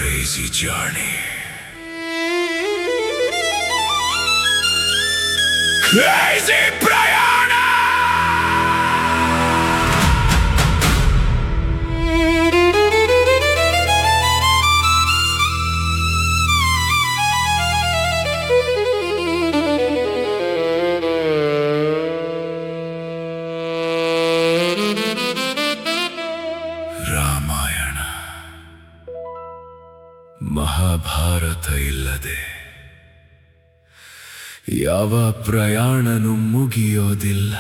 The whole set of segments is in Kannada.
crazy journey. Crazy ಪ್ರಯಾಣ. ರಾಮಾಯಣ ಮಹಾಭಾರತ ಇಲ್ಲದೆ ಯಾವ ಪ್ರಯಾಣನೂ ಮುಗಿಯೋದಿಲ್ಲ.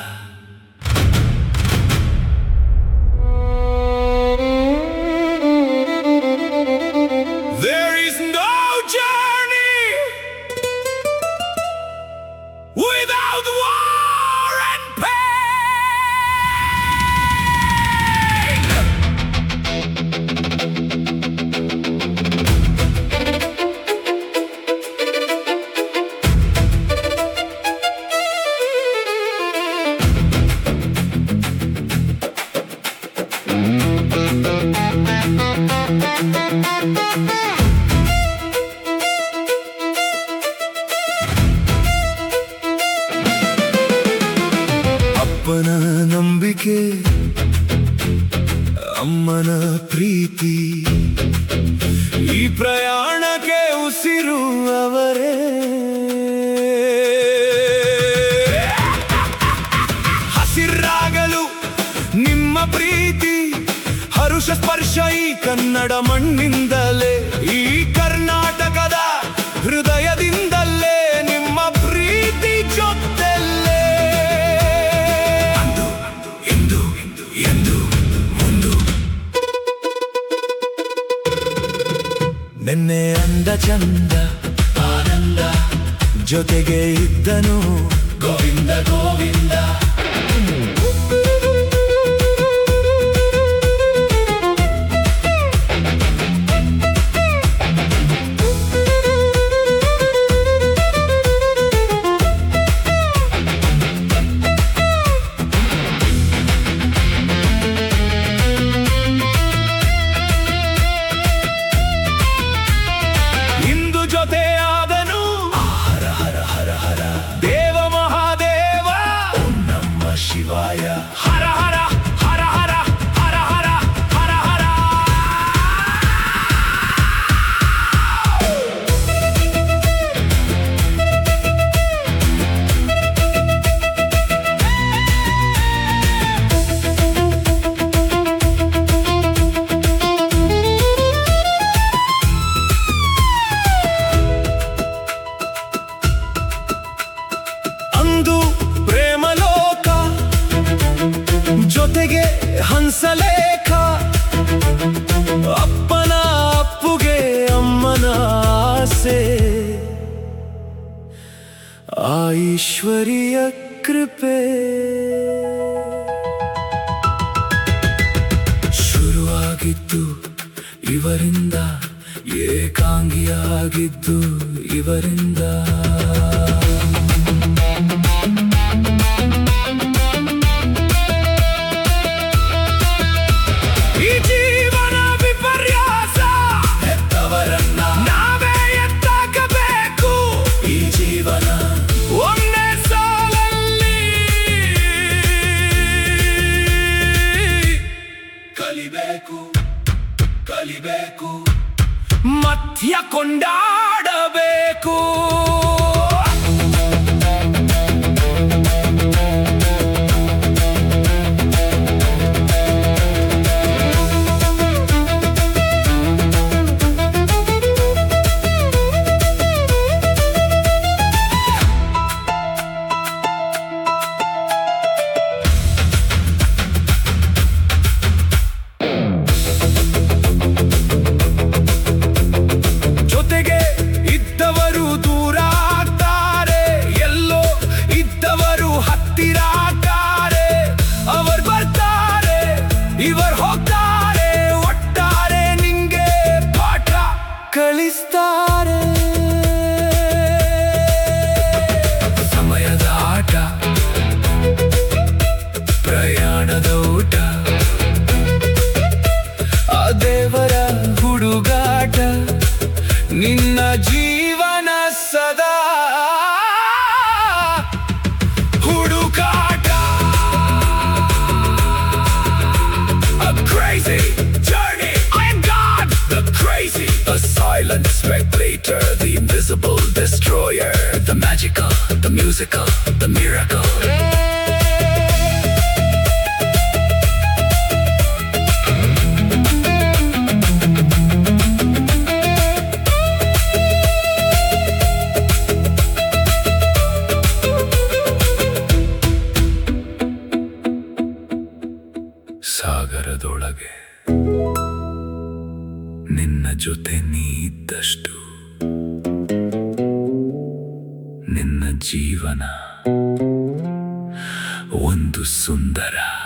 There is no journey without war and pain. ಅಪ್ಪನ ನಂಬಿಕೆ, ಅಮ್ಮನ ಪ್ರೀತಿ, ಈ ಪ್ರಯಾಣಕ್ಕೆ ಉಸಿರು ಅವರೇ. ಹಸಿರಾಗಲು ನಿಮ್ಮ ಪ್ರೀತಿ, ಹರುಷ ಸ್ಪರ್ಶ ಈ ಕನ್ನಡ ಮಣ್ಣಿಂದಲೇ, ಈ ಕರ್ನಾಟಕದ ಹೃದಯದಿಂದಲೇ ನಿಮ್ಮ ಪ್ರೀತಿ ಜೊತೆಲ್ಲೇ. ಅಂದು ಇಂದು ಎಂದು ಮುಂದು ನಿನ್ನೆ ಅಂದ ಚಂದ ಆನಂದ ಜೊತೆಗೆ ಇದ್ದನು ಗೋವಿಂದ ಗೋವಿಂದ. ಜೊತೆಯಾದನು ಹರ ಹರ ಹರ ಹರ ದೇವ ಮಹಾದೇವ, ಓಂ ನಮಃ ಶಿವಾಯ, ಹರ ಹರ ಹರ ಹರ ಹರ ಹರ ಹರ ಹರ. ಅಂದು ಪ್ರೇಮಲೋಕ ಜೊತೆಗೆ ಹಂಸಲೇಖ, ಅಪ್ಪನ ಅಪ್ಪುಗೆ ಅಮ್ಮನ ಆಸೆ, ಆ ಈಶ್ವರಿಯ ಕೃಪೆ. ಶುರುವಾಗಿದ್ದು ಇವರಿಂದ, ಏಕಾಂಗಿಯಾಗಿದ್ದು ಇವರಿಂದ. ಈ ಜೀವನ ವಿಪರ್ಯಾಸ, ಹೆತ್ತವರನ್ನ ನಾವೇ ಎತ್ತಾಕಬೇಕು. ಈ ಜೀವನ ಒಂದೇ ಸಾಲಲ್ಲಿ ಕಲಿಬೇಕು ಕಲಿಬೇಕು, ಮಧ್ಯ ಕೊಂಡಾಡಬೇಕು. ಜೊತೆಗೆ ಇದ್ದವರು ದೂರ ಆಗ್ತಾರೆ, ಎಲ್ಲೋ ಇದ್ದವರು ಹತ್ತಿರ ಆಗ್ತಾರೆ. ಅವರು ಬರ್ತಾರೆ, ಇವರು ಹೋಗ್ತಾರೆ, ಒಟ್ಟಾರೆ ನಿಂಗೆ ಪಾಠ ಕಲಿಸ್ತಾರೆ. ಸಮಯದ ಆಟ, ಪ್ರಯಾಣದ ಊಟ, ಆ ದೇವರ ಹುಡುಗಾಟ. spectator, the invisible destroyer, the magical, the musical, the miracle. ಸಾಗರದೊಳಗೆ ನಿನ್ನ ಜೊತೆ ನೀ ಇದ್ದಷ್ಟು ನಿನ್ನ ಜೀವನ ಒಂದು ಸುಂದರ